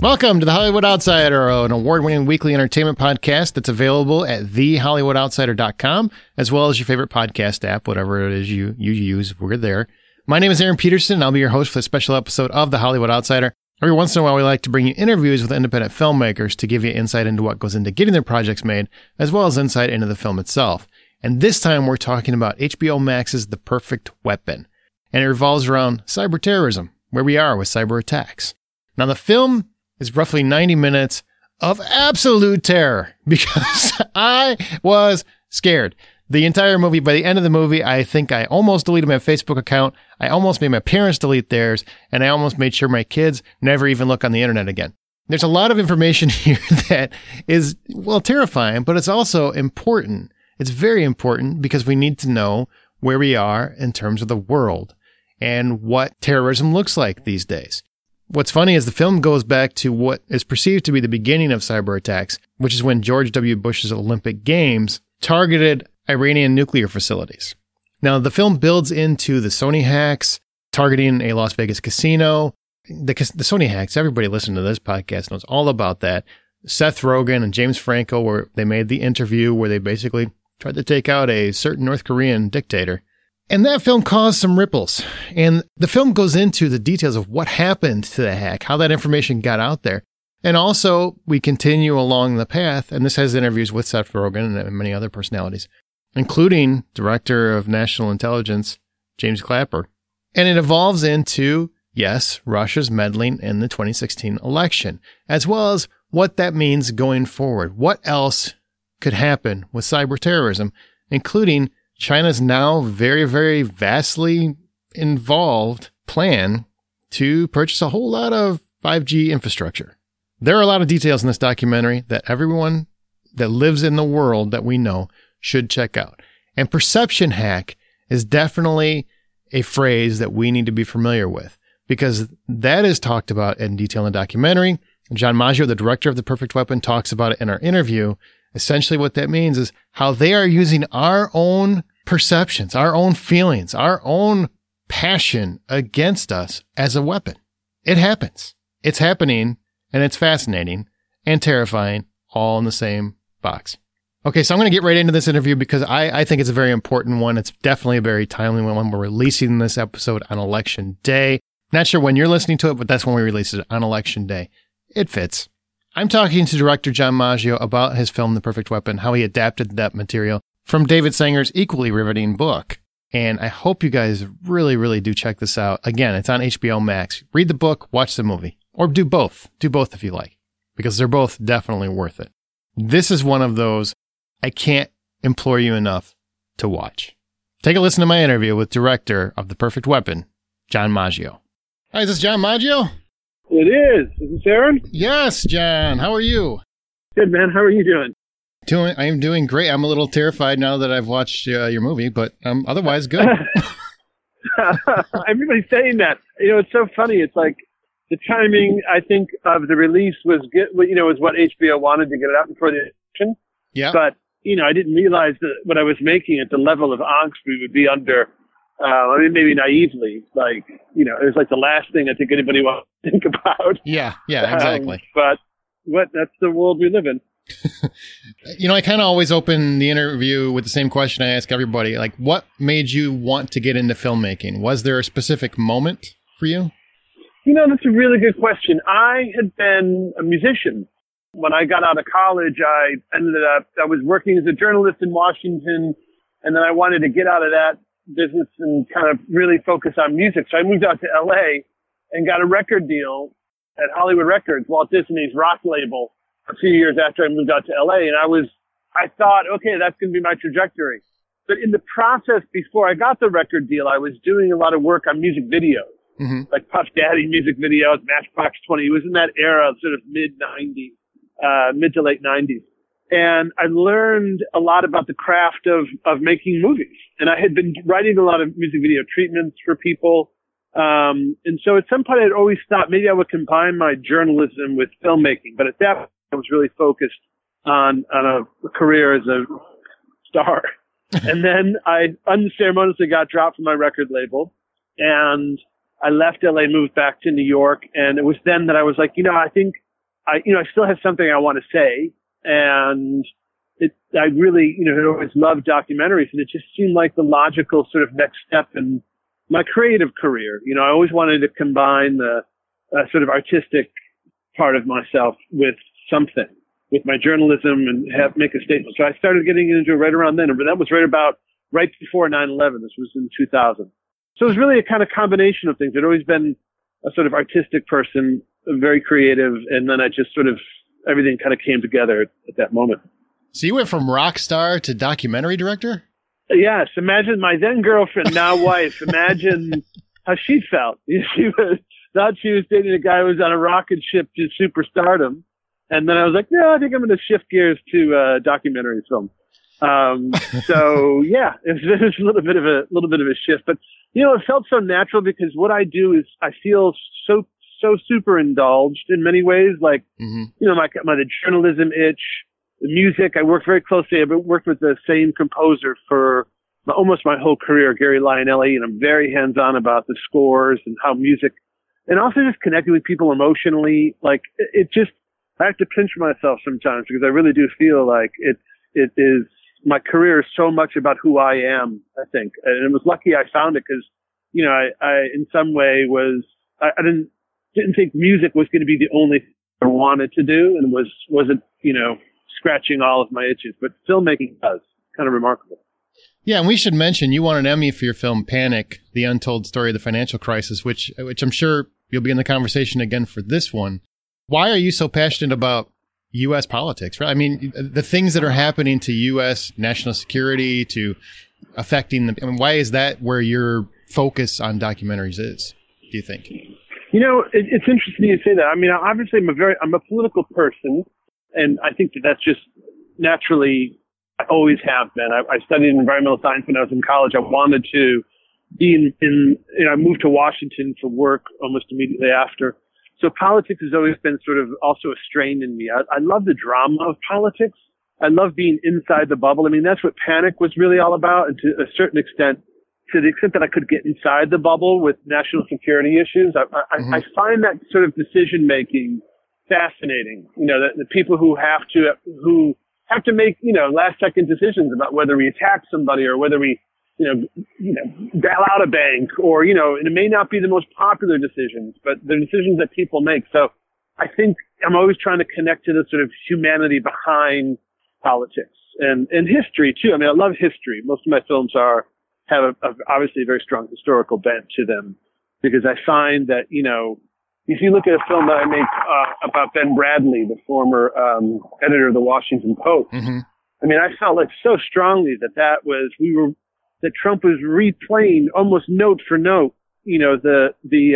Welcome to The Hollywood Outsider, an award-winning weekly entertainment podcast that's available at thehollywoodoutsider.com, as well as your favorite podcast app, whatever it is you use. We're there. My name is Aaron Peterson, and I'll be your host for a special episode of The Hollywood Outsider. Every once in a while, we like to bring you interviews with independent filmmakers to give you insight into what goes into getting their projects made, as well as insight into the film itself. And this time, we're talking about HBO Max's The Perfect Weapon, and it revolves around cyber terrorism, where we are with cyber attacks. Now, the film is roughly 90 minutes of absolute terror because I was scared. The entire movie, by the end of the movie, I think I almost deleted my Facebook account. I almost made my parents delete theirs, and I almost made sure my kids never even look on the internet again. There's a lot of information here that is, well, terrifying, but it's also important. It's very important because we need to know where we are in terms of the world and what terrorism looks like these days. What's funny is the film goes back to what is perceived to be the beginning of cyber attacks, which is when George W. Bush's Olympic Games targeted Iranian nuclear facilities. Now, the film builds into the Sony hacks, targeting a Las Vegas casino. The Sony hacks, everybody listening to this podcast knows all about that. Seth Rogen and James Franco, where they made the interview where they basically tried to take out a certain North Korean dictator. And that film caused some ripples. And the film goes into the details of what happened to the hack, how that information got out there. And also, we continue along the path, and this has interviews with Seth Rogen and many other personalities, including Director of National Intelligence, James Clapper. And it evolves into, yes, Russia's meddling in the 2016 election, as well as what that means going forward. What else could happen with cyber terrorism, including China's now very, very vastly involved plan to purchase a whole lot of 5G infrastructure. There are a lot of details in this documentary that everyone that lives in the world that we know should check out. And perception hack is definitely a phrase that we need to be familiar with because that is talked about in detail in the documentary. John Maggio, the director of The Perfect Weapon, talks about it in our interview. Essentially what that means is how they are using our own perceptions, our own feelings, our own passion against us as a weapon. It happens. It's happening, and it's fascinating and terrifying all in the same box. Okay, so I'm going to get right into this interview because I think it's a very important one. It's definitely a very timely one. We're releasing this episode on Election Day. Not sure when you're listening to it, but that's when we release it, on Election Day. It fits. I'm talking to director John Maggio about his film, The Perfect Weapon, how he adapted that material from David Sanger's equally riveting book. And I hope you guys really, really do check this out. Again, it's on HBO Max. Read the book, watch the movie. Or do both. Do both if you like. Because they're both definitely worth it. This is one of those I can't implore you enough to watch. Take a listen to my interview with director of The Perfect Weapon, John Maggio. Hi, is this John Maggio? It is. Is this Aaron? Yes, John. How are you? Good, man. How are you doing? I am doing great. I'm a little terrified now that I've watched your movie, but otherwise good. Everybody's saying that. It's so funny. It's like the timing, I think, of the release was good. Was what HBO wanted to get it out before the election. Yeah. But I didn't realize that what I was making at the level of angst we would be under. Maybe naively, it was like the last thing I think anybody wants to think about. Yeah, exactly. But that's the world we live in. I kind of always open the interview with the same question I ask everybody. Like, what made you want to get into filmmaking? Was there a specific moment for you? That's a really good question. I had been a musician. When I got out of college, I was working as a journalist in Washington, and then I wanted to get out of that business and kind of really focus on music. So I moved out to LA and got a record deal at Hollywood Records, Walt Disney's rock label, a few years after I moved out to LA. And I thought, okay, that's going to be my trajectory. But in the process, before I got the record deal, I was doing a lot of work on music videos, like Puff Daddy music videos, Matchbox 20. It was in that era of sort of mid to late 90s. And I learned a lot about the craft of making movies. And I had been writing a lot of music video treatments for people. And so at some point I'd always thought maybe I would combine my journalism with filmmaking. But at that point I was really focused on a career as a star. And then I unceremoniously got dropped from my record label. And I left LA, moved back to New York. And it was then that I was like, I think I still have something I want to say, and I really, had always loved documentaries, and it just seemed like the logical sort of next step in my creative career. I always wanted to combine the sort of artistic part of myself with something, with my journalism, and make a statement. So I started getting into it right around then, but that was right before 9/11. This was in 2000. So it was really a kind of combination of things. I'd always been a sort of artistic person, very creative, and then I just sort of, everything kind of came together at that moment. So you went from rock star to documentary director? Yes. Imagine my then girlfriend, now wife. Imagine how she felt. Thought she was dating a guy who was on a rocket ship to superstardom. And then I was like, no, I think I'm going to shift gears to documentary film. So yeah, it was a little bit of a shift, but it felt so natural because what I do is I feel so super indulged in many ways. Like, the journalism itch, the music. I work very closely. I've worked with the same composer for almost my whole career, Gary Lionelli, and I'm very hands-on about the scores and how music, and also just connecting with people emotionally. Like I have to pinch myself sometimes because I really do feel like it is, my career is so much about who I am, I think. And it was lucky I found it because, I in some way I didn't think music was going to be the only thing I wanted to do, and wasn't, scratching all of my itches, but filmmaking does. Kind of remarkable. Yeah, and we should mention you won an Emmy for your film Panic: The Untold Story of the Financial Crisis, which I'm sure you'll be in the conversation again for this one. Why are you so passionate about U.S. politics, right? I mean, the things that are happening to U.S. national security, to affecting them. I mean, why is that where your focus on documentaries is, do you think? It's interesting you say that. I mean, obviously I'm a political person, and I think that's just naturally, I always have been. I studied environmental science when I was in college. I wanted to be I moved to Washington for work almost immediately after. So politics has always been sort of also a strain in me. I love the drama of politics. I love being inside the bubble. I mean, that's what Panic was really all about. And to a certain extent, to the extent that I could get inside the bubble with national security issues, I find that sort of decision making fascinating. The people who have to make, last second decisions about whether we attack somebody or whether we, bail out a bank, or, and it may not be the most popular decisions, but the decisions that people make. So I think I'm always trying to connect to the sort of humanity behind politics and history too. I mean, I love history. Most of my films have obviously a very strong historical bent to them, because I find that, if you look at a film that I make about Ben Bradley, the former editor of the Washington Post, I mean, I felt like so strongly that Trump was replaying almost note for note, the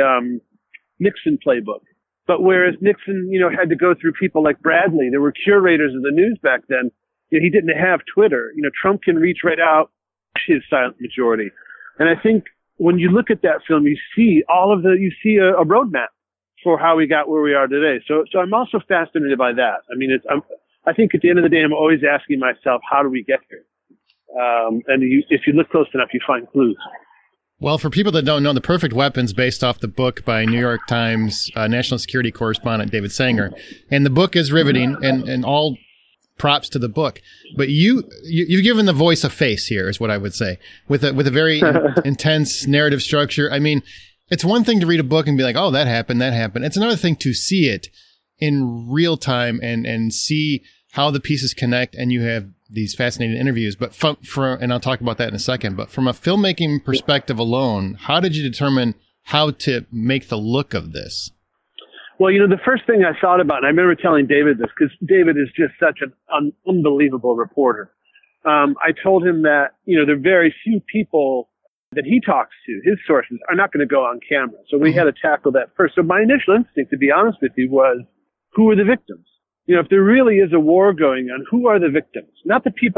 Nixon playbook. But whereas Nixon, had to go through people like Bradley, there were curators of the news back then. He didn't have Twitter. Trump can reach right out his silent majority. And I think when you look at that film, you see a roadmap for how we got where we are today. So I'm also fascinated by that. I mean, I think at the end of the day, I'm always asking myself, how do we get here? And if you look close enough, you find clues. Well, for people that don't know, The Perfect Weapons, based off the book by New York Times national security correspondent David Sanger. And the book is riveting, and all props to the book. But you've given the voice a face here, is what I would say, with a very intense narrative structure. I mean, it's one thing to read a book and be like, oh, that happened. It's another thing to see it in real time and see how the pieces connect, and you have these fascinating interviews. But and I'll talk about that in a second, but from a filmmaking perspective alone, how did you determine how to make the look of this? Well, the first thing I thought about, and I remember telling David this, because David is just such an unbelievable reporter. I told him that, there are very few people that he talks to, his sources, are not going to go on camera. So we had to tackle that first. So my initial instinct, to be honest with you, was, who are the victims? If there really is a war going on, who are the victims? Not the people,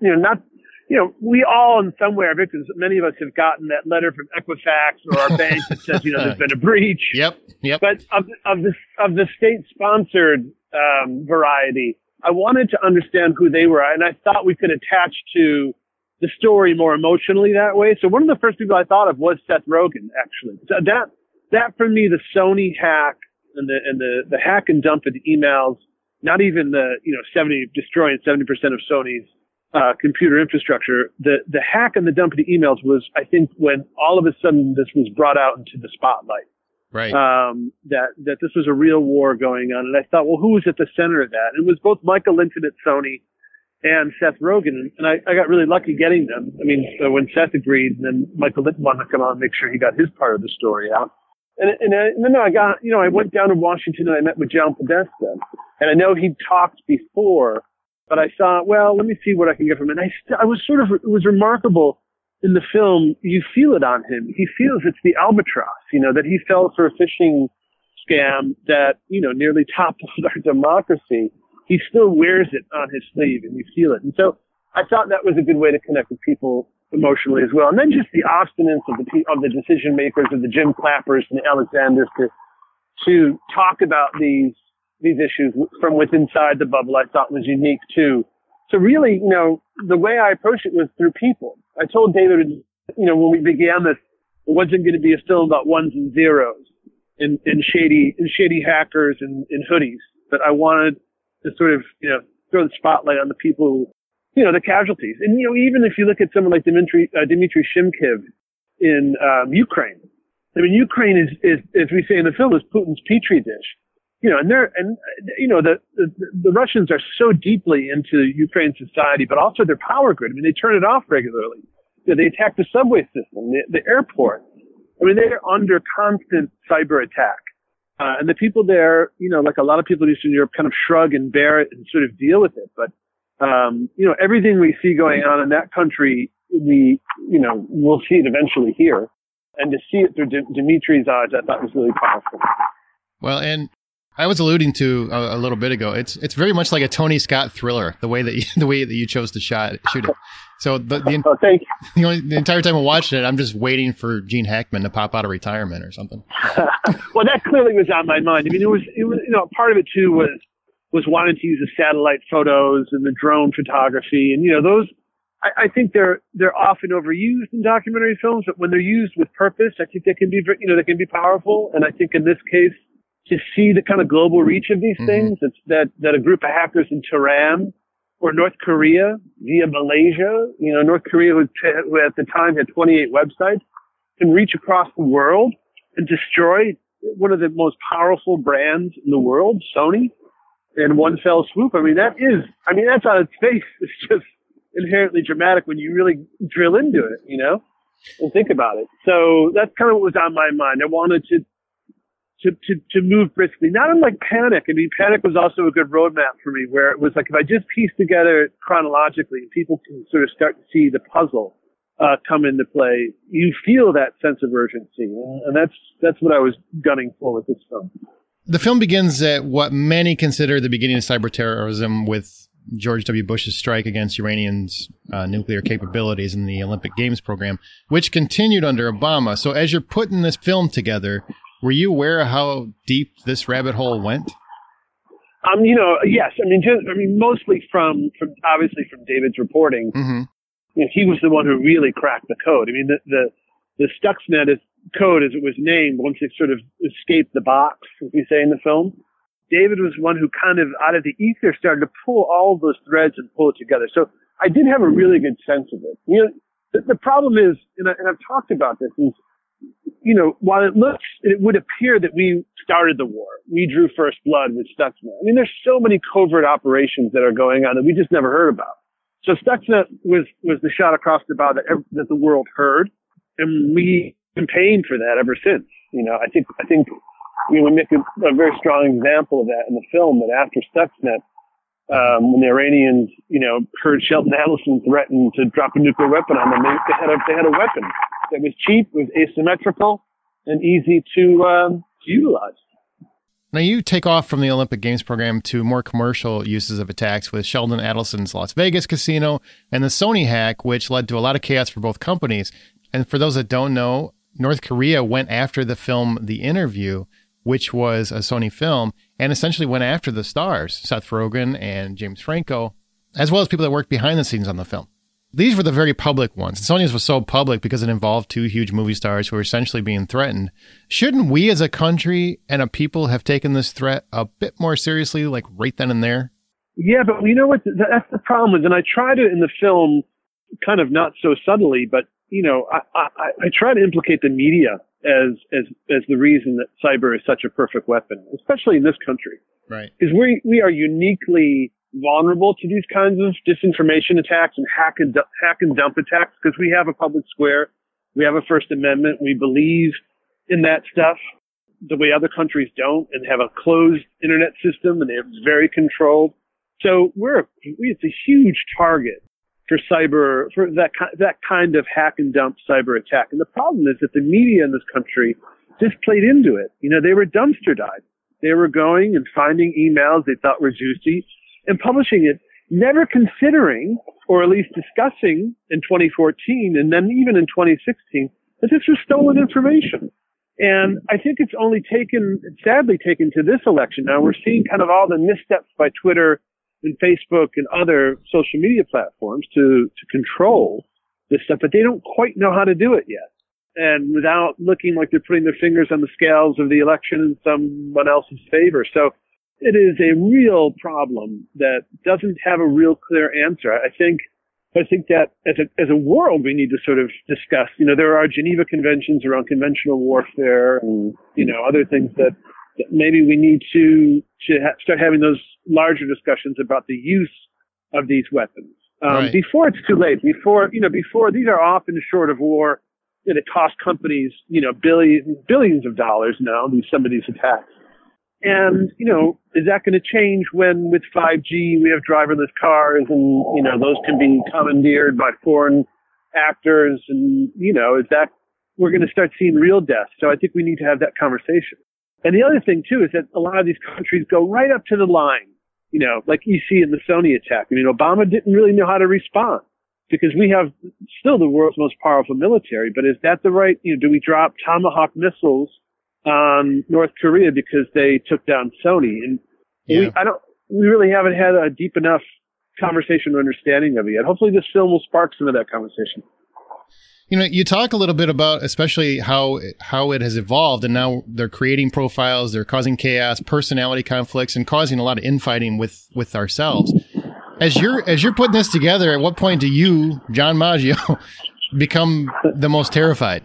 we all in some way are victims. Many of us have gotten that letter from Equifax or our bank that says, there's been a breach. Yep. But of the state-sponsored variety, I wanted to understand who they were, and I thought we could attach to the story more emotionally that way. So one of the first people I thought of was Seth Rogen, actually. So that for me, the Sony hack, and the hack and dump of the emails, not even destroying 70% of Sony's computer infrastructure. The hack and the dump of the emails was, I think, when all of a sudden this was brought out into the spotlight. Right. That this was a real war going on. And I thought, well, who was at the center of that? And it was both Michael Linton at Sony and Seth Rogen. And I got really lucky getting them. I mean, so when Seth agreed, and then Michael Linton wanted to come on and make sure he got his part of the story out. And then I went down to Washington and I met with John Podesta. And I know he'd talked before, but I thought, well, let me see what I can get from him. And it was remarkable in the film. You feel it on him. He feels it's the albatross, that he fell for a phishing scam that, nearly toppled our democracy. He still wears it on his sleeve and you feel it. And so I thought that was a good way to connect with people emotionally as well. And then just the obstinance of the decision makers, of the Jim Clappers and the Alexanders to talk about these issues from within inside the bubble, I thought was unique too. So really, the way I approached it was through people. I told David, when we began this, it wasn't going to be a film about ones and zeros and shady hackers and hoodies, but I wanted to sort of, throw the spotlight on the people, the casualties. And, even if you look at someone like Dmitry Shimkiv in Ukraine, I mean, Ukraine is, as we say in the film, is Putin's petri dish. The Russians are so deeply into Ukraine society, but also their power grid. I mean, they turn it off regularly. They attack the subway system, the airport. I mean, they're under constant cyber attack. And the people there, like a lot of people in Eastern Europe, kind of shrug and bear it and sort of deal with it. But, everything we see going on in that country, we'll see it eventually here. And to see it through Dmitry's eyes, I thought was really powerful. Well, and I was alluding to a little bit ago. It's very much like a Tony Scott thriller, the way that you chose to shoot it. So thank you. The entire time I'm watching it, I'm just waiting for Gene Hackman to pop out of retirement or something. Well, that clearly was on my mind. I mean, it was part of it too was wanting to use the satellite photos and the drone photography, and those. I think they're often overused in documentary films, but when they're used with purpose, I think they can be powerful. And I think in this case, to see the kind of global reach of these things, that a group of hackers in Tehran or North Korea via Malaysia, North Korea, who at the time had 28 websites, can reach across the world and destroy one of the most powerful brands in the world, Sony, in one fell swoop. I mean, that's on its face. It's just inherently dramatic when you really drill into it, and think about it. So that's kind of what was on my mind. I wanted to move briskly, not unlike Panic. I mean, Panic was also a good roadmap for me, where it was like, if I just piece together chronologically, people can sort of start to see the puzzle come into play. You feel that sense of urgency, and that's what I was gunning for with this film. The film begins at what many consider the beginning of cyber terrorism, with George W. Bush's strike against Iranians' nuclear capabilities in the Olympic Games program, which continued under Obama. So as you're putting this film together, were you aware of how deep this rabbit hole went? Yes. Mostly from David's reporting. Mm-hmm. He was the one who really cracked the code. I mean, the Stuxnet code, as it was named, once it sort of escaped the box, as we say in the film, David was one who kind of out of the ether started to pull all of those threads and pull it together. So I did have a really good sense of it. The problem is, and I've talked about this, is, while it would appear that we started the war, we drew first blood with Stuxnet. I mean, there's so many covert operations that are going on that we just never heard about. So Stuxnet was the shot across the bow that the world heard, and we campaigned for that ever since. I think we make a very strong example of that in the film, that after Stuxnet, when the Iranians, heard Sheldon Adelson threaten to drop a nuclear weapon on them, they had a weapon that was cheap, was asymmetrical, and easy to utilize. Now, you take off from the Olympic Games program to more commercial uses of attacks with Sheldon Adelson's Las Vegas casino and the Sony hack, which led to a lot of chaos for both companies. And for those that don't know, North Korea went after the film The Interview, which was a Sony film, and essentially went after the stars, Seth Rogen and James Franco, as well as people that worked behind the scenes on the film. these were the very public ones. Sony's was so public because it involved two huge movie stars who were essentially being threatened. Shouldn't we as a country and a people have taken this threat a bit more seriously, like right then and there? Yeah, but you know what? That's the problem. And I try to, in the film, kind of not so subtly, but, you know, I try to implicate the media as the reason that cyber is such a perfect weapon, especially in this country. Right. Because we are uniquely vulnerable to these kinds of disinformation attacks and hack and dump attacks because we have a public square, we have a First Amendment, we believe in that stuff the way other countries don't, and have a closed internet system, and it's very controlled. So it's a huge target for that kind of hack and dump cyber attack. And the problem is that the media in this country just played into it. You know, they were dumpster diving. They were going and finding emails they thought were juicy and publishing it, never considering, or at least discussing in 2014 and then even in 2016, that this was stolen information. And I think it's only sadly taken to this election. Now we're seeing kind of all the missteps by Twitter and Facebook and other social media platforms to control this stuff, but they don't quite know how to do it yet. And without looking like they're putting their fingers on the scales of the election in someone else's favor. So it is a real problem that doesn't have a real clear answer. I think that as a world, we need to sort of discuss, you know, there are Geneva Conventions around conventional warfare and, you know, other things that maybe we need to start having those larger discussions about the use of these weapons. Right. Before it's too late, before these are often short of war, it costs companies, you know, billions of dollars now, some of these attacks. And, you know, is that going to change when with 5G we have driverless cars and, you know, those can be commandeered by foreign actors and, you know, we're going to start seeing real deaths. So I think we need to have that conversation. And the other thing too is that a lot of these countries go right up to the line, you know, like you see in the Sony attack. I mean, Obama didn't really know how to respond because we have still the world's most powerful military, but is that the right, you know, do we drop Tomahawk missiles on North Korea because they took down Sony? And we really haven't had a deep enough conversation or understanding of it yet. Hopefully this film will spark some of that conversation. You know, you talk a little bit about especially how it has evolved, and now they're creating profiles, they're causing chaos, personality conflicts, and causing a lot of infighting with ourselves. As you're putting this together, at what point do you, John Maggio, become the most terrified?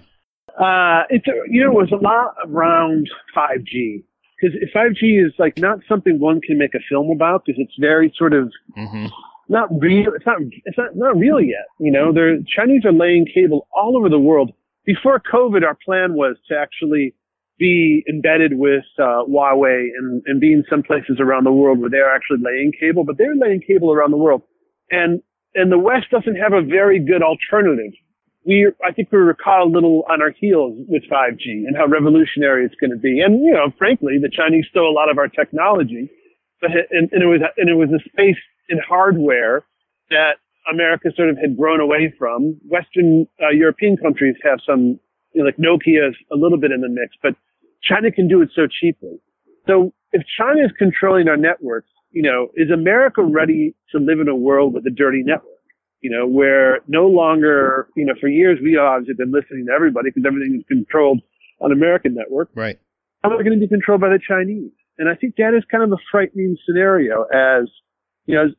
It was a lot around 5G, because 5G is like not something one can make a film about because it's very sort of not real. It's not real yet. You know, the Chinese are laying cable all over the world. Before COVID, our plan was to actually be embedded with Huawei and be in some places around the world where they're actually laying cable, but they're laying cable around the world. And the West doesn't have a very good alternative. I think we were caught a little on our heels with 5G and how revolutionary it's going to be. And, you know, frankly, the Chinese stole a lot of our technology, but it was a space in hardware that America sort of had grown away from. Western European countries have some, you know, like Nokia is a little bit in the mix, but China can do it so cheaply. So if China is controlling our networks, you know, is America ready to live in a world with a dirty network? You know, where no longer, you know, for years we obviously have been listening to everybody because everything is controlled on American network. Right. How are they going to be controlled by the Chinese? And I think that is kind of a frightening scenario as, you know,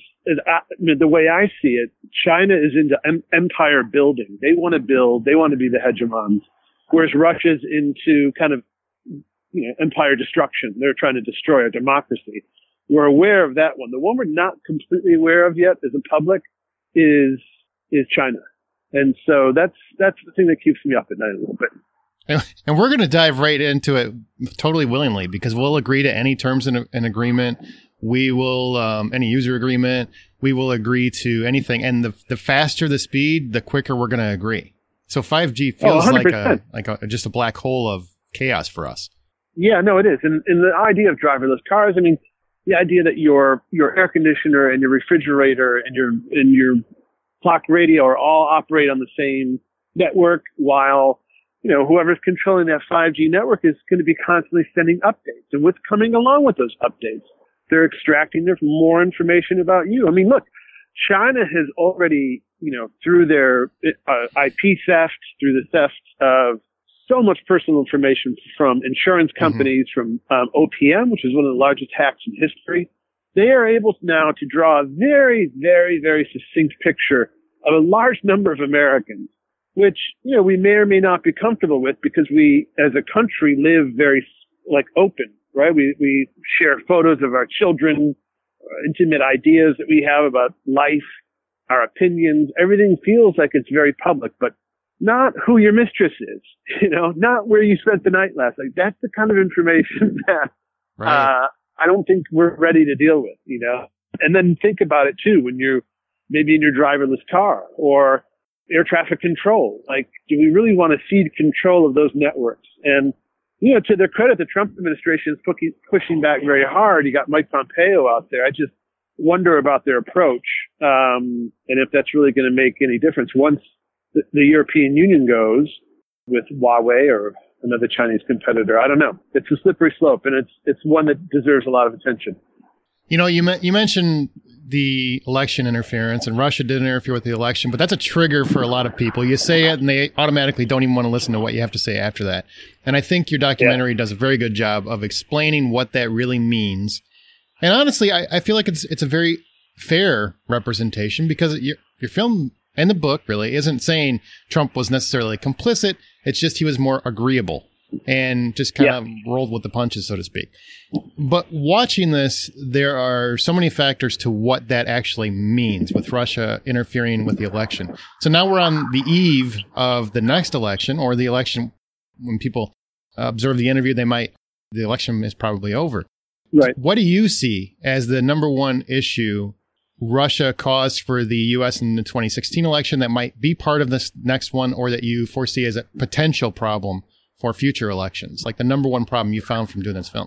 the way I see it, China is into empire building. They want to build, they want to be the hegemons, whereas Russia's into kind of, you know, empire destruction. They're trying to destroy our democracy. We're aware of that one. The one we're not completely aware of yet as a public is China. And so that's the thing that keeps me up at night a little bit. And we're going to dive right into it totally willingly because we'll agree to any terms in an agreement. We will, any user agreement, we will agree to anything. And the faster the speed, the quicker we're going to agree. So 5G feels like just a black hole of chaos for us. Yeah, no, it is. And the idea of driverless cars, I mean, the idea that your air conditioner and your refrigerator and your clock radio are all operate on the same network while, you know, whoever's controlling that 5G network is going to be constantly sending updates. And what's coming along with those updates? They're extracting more information about you. I mean, look, China has already, through their IP theft, through the theft of so much personal information from insurance companies, from OPM, which is one of the largest hacks in history. They are able now to draw a very, very, very succinct picture of a large number of Americans, which, we may or may not be comfortable with because we, as a country, live very, open, right? We share photos of our children, intimate ideas that we have about life, our opinions. Everything feels like it's very public, but not who your mistress is, not where you spent the night last night. That's the kind of information that I don't think we're ready to deal with, And then think about it too, when you're maybe in your driverless car or air traffic control. Do we really want to cede control of those networks? And, to their credit, the Trump administration is pushing back very hard. You got Mike Pompeo out there. I just wonder about their approach, and if that's really going to make any difference once the European Union goes with Huawei or another Chinese competitor. I don't know. It's a slippery slope, and it's one that deserves a lot of attention. You mentioned the election interference, and Russia did interfere with the election, but that's a trigger for a lot of people. You say it, and they automatically don't even want to listen to what you have to say after that. And I think your documentary does a very good job of explaining what that really means. And honestly, I feel like it's a very fair representation because your film and the book really isn't saying Trump was necessarily complicit. It's just he was more agreeable and just kind of rolled with the punches, so to speak. But watching this, there are so many factors to what that actually means with Russia interfering with the election. So now we're on the eve of the next election, or the election when people observe the interview, the election is probably over. Right. What do you see as the number one issue Russia caused for the U.S. in the 2016 election that might be part of this next one, or that you foresee as a potential problem for future elections? Like the number one problem you found from doing this film?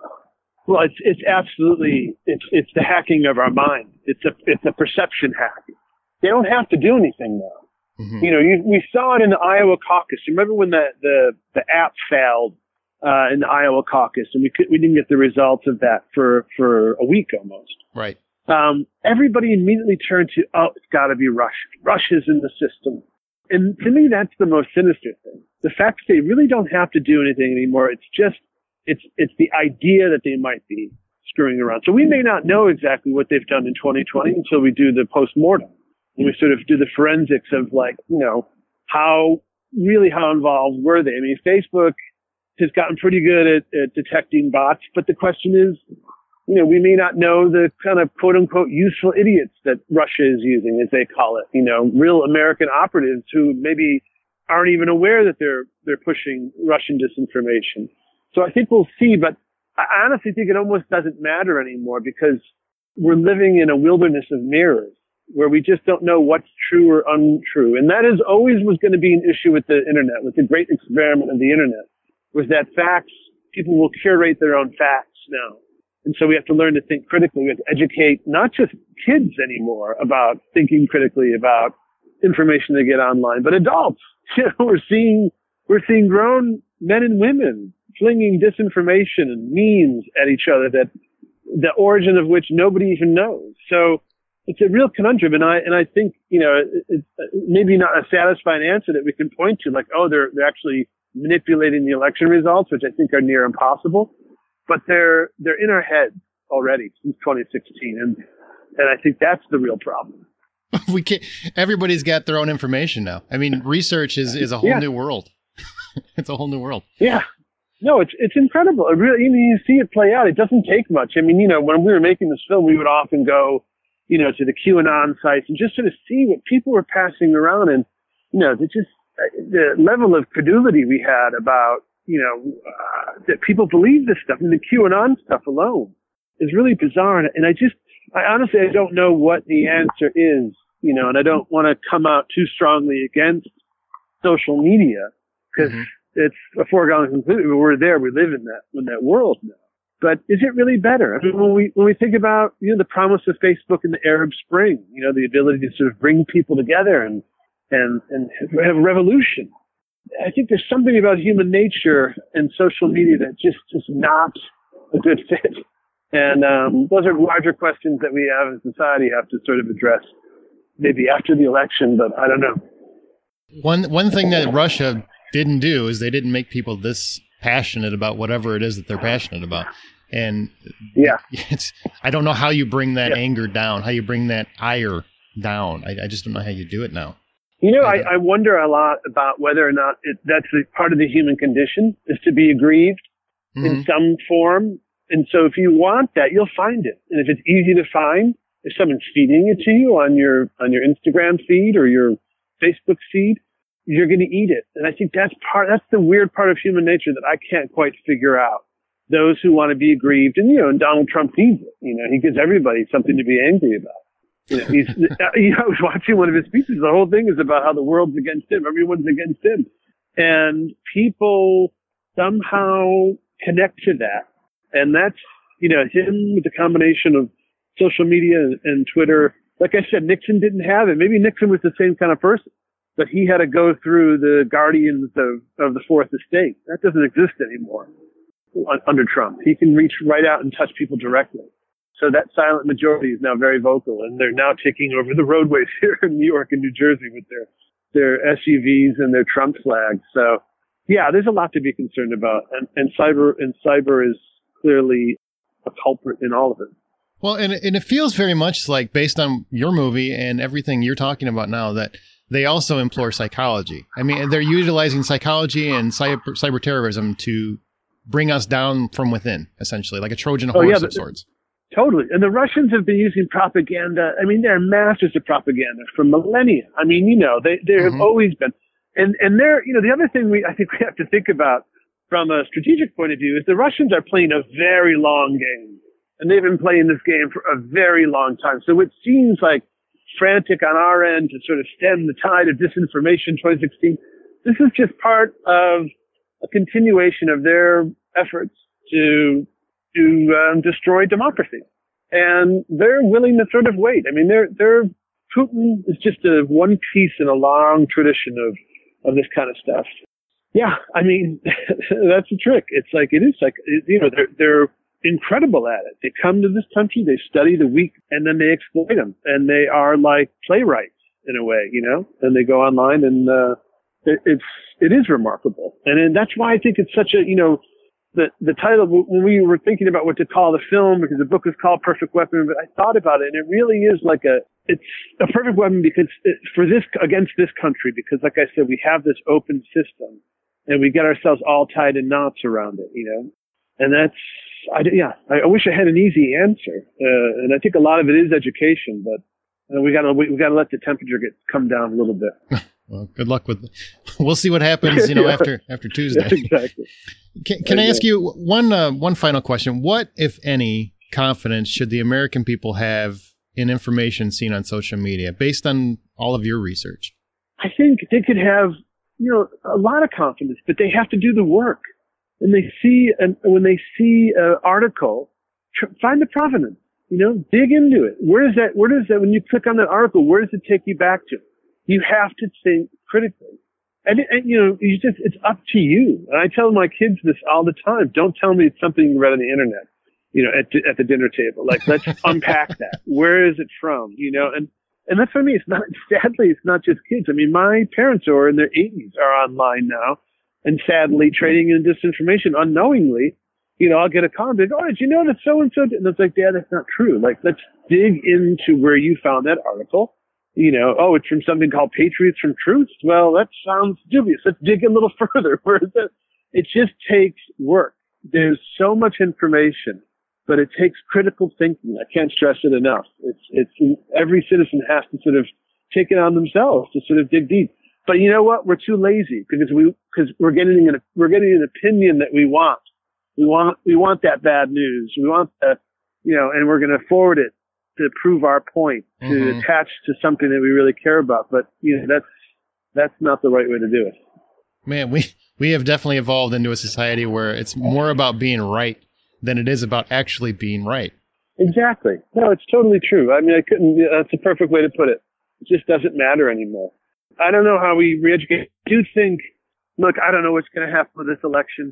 Well, it's absolutely, it's the hacking of our mind. It's a perception hack. They don't have to do anything now. Mm-hmm. We saw it in the Iowa caucus. Remember when the app failed in the Iowa caucus, and we didn't get the results of that for a week almost. Right. Everybody immediately turned to, it's got to be Russia. Russia's in the system. And to me, that's the most sinister thing. The fact that they really don't have to do anything anymore. It's just, it's the idea that they might be screwing around. So we may not know exactly what they've done in 2020 until we do the postmortem. And we sort of do the forensics of how involved were they? I mean, Facebook has gotten pretty good at detecting bots, but the question is, we may not know the kind of quote unquote useful idiots that Russia is using, as they call it, real American operatives who maybe aren't even aware that they're pushing Russian disinformation. So I think we'll see, but I honestly think it almost doesn't matter anymore because we're living in a wilderness of mirrors where we just don't know what's true or untrue. And that is always was going to be an issue with the internet, with the great experiment of the internet, was that people will curate their own facts now. And so we have to learn to think critically. We have to educate not just kids anymore about thinking critically about information they get online, but adults. We're seeing grown men and women flinging disinformation and memes at each other that the origin of which nobody even knows. So it's a real conundrum. And I think, it's maybe not a satisfying answer that we can point to, they're actually manipulating the election results, which I think are near impossible. But they're in our heads already since 2016, and I think that's the real problem. We can't. Everybody's got their own information now. I mean, research is a whole new world. It's a whole new world. Yeah, no, it's incredible. It really, you see it play out. It doesn't take much. I mean, when we were making this film, we would often go, to the QAnon sites and just sort of see what people were passing around, and the level of credulity we had about. That people believe this stuff, and the QAnon stuff alone is really bizarre. And I honestly don't know what the answer is, and I don't want to come out too strongly against social media because it's a foregone conclusion. We're there, we live in that world now. But is it really better? I mean, when we think about, the promise of Facebook in the Arab Spring, the ability to sort of bring people together and have a revolution. I think there's something about human nature and social media that just is not a good fit. And those are larger questions that we have as society have to sort of address. maybe after the election, but I don't know. One thing that Russia didn't do is they didn't make people this passionate about whatever it is that they're passionate about. And yeah, I don't know how you bring that anger down, how you bring that ire down. I just don't know how you do it now. You know, I wonder a lot about whether or not that's part of the human condition is to be aggrieved in some form. And so if you want that, you'll find it. And if it's easy to find, if someone's feeding it to you on your Instagram feed or your Facebook feed, you're going to eat it. And I think that's the weird part of human nature that I can't quite figure out. Those who want to be aggrieved, and and Donald Trump needs it. He gives everybody something to be angry about. I was watching one of his speeches. The whole thing is about how the world's against him. Everyone's against him. And people somehow connect to that. And that's, him with the combination of social media and Twitter. Like I said, Nixon didn't have it. Maybe Nixon was the same kind of person, but he had to go through the guardians of the Fourth Estate. That doesn't exist anymore under Trump. He can reach right out and touch people directly. So that silent majority is now very vocal, and they're now taking over the roadways here in New York and New Jersey with their SUVs and their Trump flags. So, yeah, there's a lot to be concerned about, and cyber is clearly a culprit in all of it. Well, and it feels very much like, based on your movie and everything you're talking about now, that they also employ psychology. I mean, they're utilizing psychology and cyber terrorism to bring us down from within, essentially, like a Trojan horse of sorts. Totally. And the Russians have been using propaganda. I mean, they're masters of propaganda for millennia. I mean, they have always been. And they're, the other thing I think we have to think about from a strategic point of view is the Russians are playing a very long game. And they've been playing this game for a very long time. So it seems like frantic on our end to sort of stem the tide of disinformation 2016. This is just part of a continuation of their efforts to destroy democracy. And they're willing to sort of wait. I mean, Putin is just one piece in a long tradition of this kind of stuff. Yeah, I mean, that's a trick. It's like, they're incredible at it. They come to this country, they study the weak, and then they exploit them. And they are like playwrights in a way, and they go online and, it is remarkable. And that's why I think it's such a, the title, when we were thinking about what to call the film, because the book is called Perfect Weapon, but I thought about it, and it really is it's a perfect weapon because against this country, because like I said, we have this open system and we get ourselves all tied in knots around it, and that's, I wish I had an easy answer. And I think a lot of it is education, but we gotta let the temperature come down a little bit. Well, good luck with it. We'll see what happens, after Tuesday. Exactly. Can I ask you one final question? What, if any, confidence should the American people have in information seen on social media based on all of your research? I think they could have, a lot of confidence, but they have to do the work. And when they see an article, find the provenance, dig into it. Where does that, when you click on that article, where does it take you back to? You have to think critically. And it's up to you. And I tell my kids this all the time. Don't tell me it's something you read on the internet, at the dinner table. Like, let's unpack that. Where is it from? And that's for me. Sadly, it's not just kids. I mean, my parents who are in their 80s are online now and sadly trading in disinformation unknowingly. I'll get a call and be like, oh, did you know that so-and-so did? And it's like, Dad, that's not true. Like, let's dig into where you found that article. It's from something called Patriots from Truth. Well, that sounds dubious. Let's dig a little further. Where is it? It just takes work. There's so much information, but it takes critical thinking. I can't stress it enough. It's every citizen has to sort of take it on themselves to sort of dig deep. But you know what? We're too lazy because we're getting an opinion that we want. We want that bad news. We want that, and we're going to forward it to prove our point, to attach to something that we really care about. But that's not the right way to do it. Man, we have definitely evolved into a society where it's more about being right than it is about actually being right. Exactly. No, it's totally true. I mean, that's a perfect way to put it. It just doesn't matter anymore. I don't know how we re-educate. I do think, I don't know what's going to happen with this election.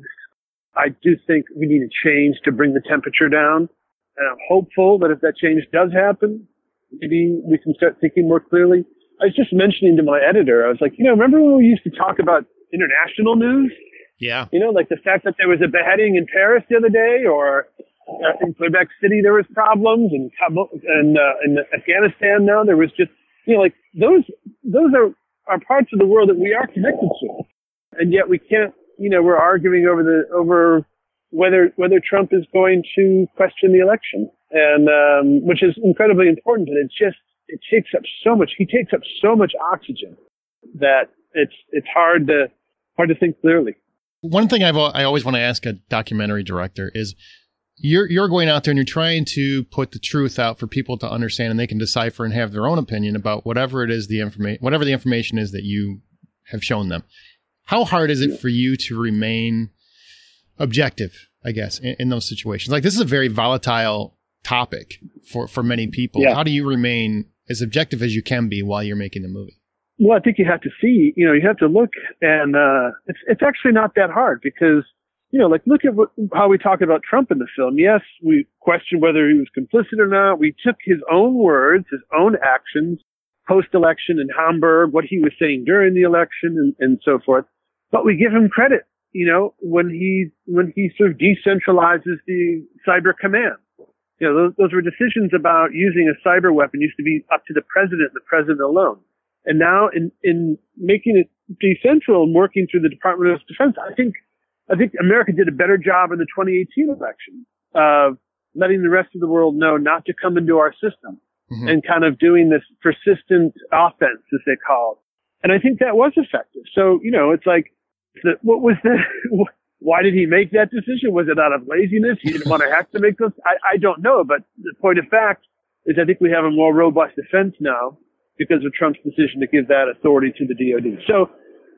I do think we need a change to bring the temperature down. And I'm hopeful that if that change does happen, maybe we can start thinking more clearly. I was just mentioning to my editor, I was like, remember when we used to talk about international news? Yeah. Like the fact that there was a beheading in Paris the other day, or in Quebec City there was problems, and in Afghanistan now there was just, like those are parts of the world that we are connected to, and yet we can't. We're arguing over whether Trump is going to question the election, and which is incredibly important. But it takes up so much. He takes up so much oxygen that it's hard to think clearly. One thing I always want to ask a documentary director is, you're going out there and you're trying to put the truth out for people to understand, and they can decipher and have their own opinion about whatever it is whatever the information is that you have shown them. How hard is it for you to remain objective, I guess, in those situations? Like, this is a very volatile topic for many people. Yeah. How do you remain as objective as you can be while you're making the movie? Well, I think you have to see, you have to look, and it's actually not that hard, because, look at how we talk about Trump in the film. Yes, we question whether he was complicit or not. We took his own words, his own actions, post-election in Hamburg, what he was saying during the election, and so forth. But we give him credit, when he sort of decentralizes the cyber command. Those were decisions about using a cyber weapon used to be up to the president alone. And now in making it decentral and working through the Department of Defense, I think America did a better job in the 2018 election of letting the rest of the world know not to come into our system, mm-hmm. and kind of doing this persistent offense, as they call it. And I think that was effective. So, it's like, why did he make that decision? Was it out of laziness? He didn't want to have to make those? I don't know. But the point of fact is, I think we have a more robust defense now because of Trump's decision to give that authority to the DOD. So,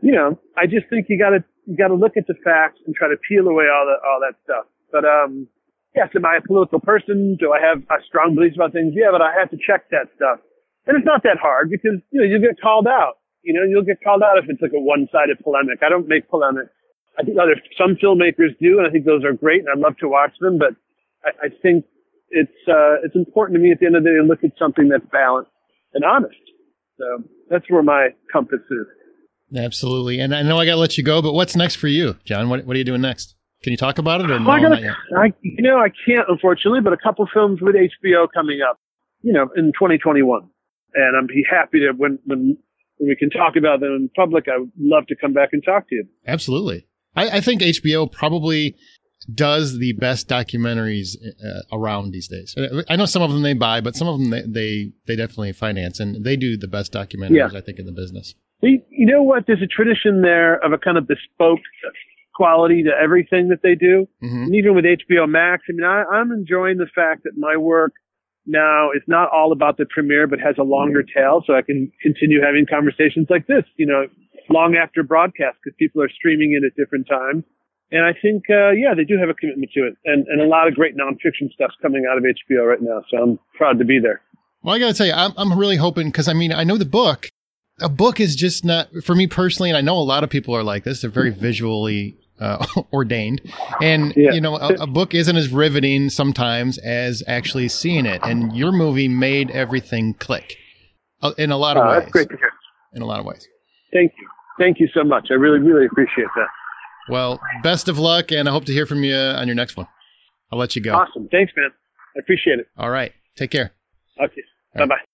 I just think you gotta look at the facts and try to peel away all that stuff. But, yes, am I a political person? Do I have strong beliefs about things? Yeah, but I have to check that stuff. And it's not that hard, because, you'll get called out. You'll get called out if it's like a one-sided polemic. I don't make polemics. I think some filmmakers do, and I think those are great, and I love to watch them. But I think it's important to me at the end of the day to look at something that's balanced and honest. So that's where my compass is. Absolutely. And I know I got to let you go, but what's next for you, John? What are you doing next? Can you talk about it, or no? I can't, unfortunately, but a couple films with HBO coming up, in 2021. And I'd be happy to, when we can talk about them in public, I would love to come back and talk to you. Absolutely. I think HBO probably does the best documentaries around these days. I know some of them they buy, but some of them they definitely finance, and they do the best documentaries, I think, in the business. You know what? There's a tradition there of a kind of bespoke quality to everything that they do. Mm-hmm. And even with HBO Max, I'm enjoying the fact that my work now is not all about the premiere, but has a longer tail, so I can continue having conversations like this, long after broadcast, because people are streaming it at different times. And I think, they do have a commitment to it, and a lot of great nonfiction stuff's coming out of HBO right now, so I'm proud to be there. Well, I got to tell you, I'm really hoping, because I know the book. A book is just not, for me personally, and I know a lot of people are like this, they're very visually ordained. And, a book isn't as riveting sometimes as actually seeing it. And your movie made everything click in a lot of ways. That's great to hear. In a lot of ways. Thank you. Thank you so much. I really, really appreciate that. Well, best of luck, and I hope to hear from you on your next one. I'll let you go. Awesome. Thanks, man. I appreciate it. All right. Take care. Okay. Bye-bye. Right.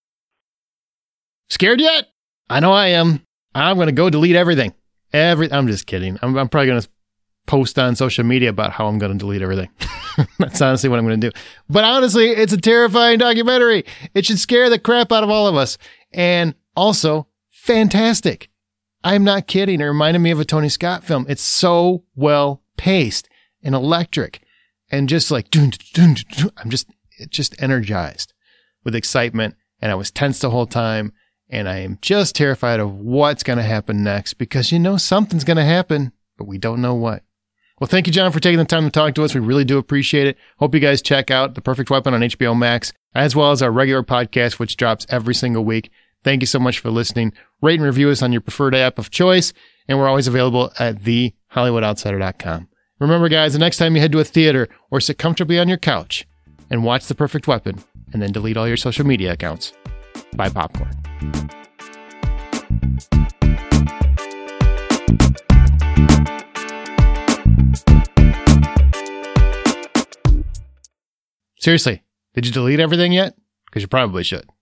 Scared yet? I know I am. I'm going to go delete everything. I'm just kidding. I'm probably going to post on social media about how I'm going to delete everything. That's honestly what I'm going to do. But honestly, it's a terrifying documentary. It should scare the crap out of all of us. And also, fantastic. I'm not kidding. It reminded me of a Tony Scott film. It's so well paced and electric and just like, I'm just energized with excitement. And I was tense the whole time. And I am just terrified of what's going to happen next, because something's going to happen, but we don't know what. Well, thank you, John, for taking the time to talk to us. We really do appreciate it. Hope you guys check out The Perfect Weapon on HBO Max, as well as our regular podcast, which drops every single week. Thank you so much for listening. Rate and review us on your preferred app of choice, and we're always available at thehollywoodoutsiders.com. Remember, guys, the next time you head to a theater or sit comfortably on your couch and watch The Perfect Weapon, and then delete all your social media accounts, buy popcorn. Seriously, did you delete everything yet? Because you probably should.